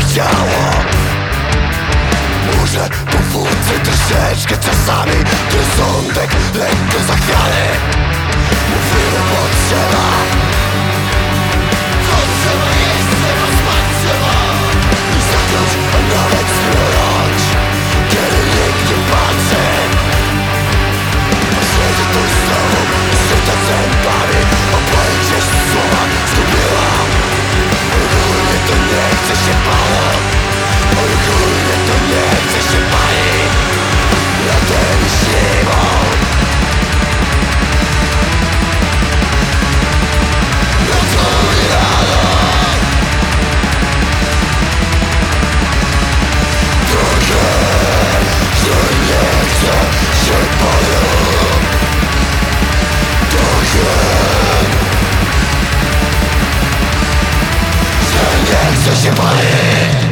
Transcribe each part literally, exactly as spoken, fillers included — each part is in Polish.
ciało. Może powódzę troszeczkę czasami, rozsądek lekko zachwiany. Mówimy potrzeba, potrzeba jeszcze raz potrzeba. I zacząć, a nawet spróbować, kiedy nikt nie patrzy. Siedzę tu z tobą, zryta zębami, oboje gdzieś słowa zgubiłam. Ogólnie to nie chce się pało, ogólnie to nie chce się pali. Latem i zimą, nocą i rano. Trochę, że nie chce się palić. Nie chcę się palić.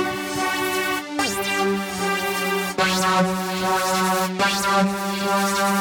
Bye.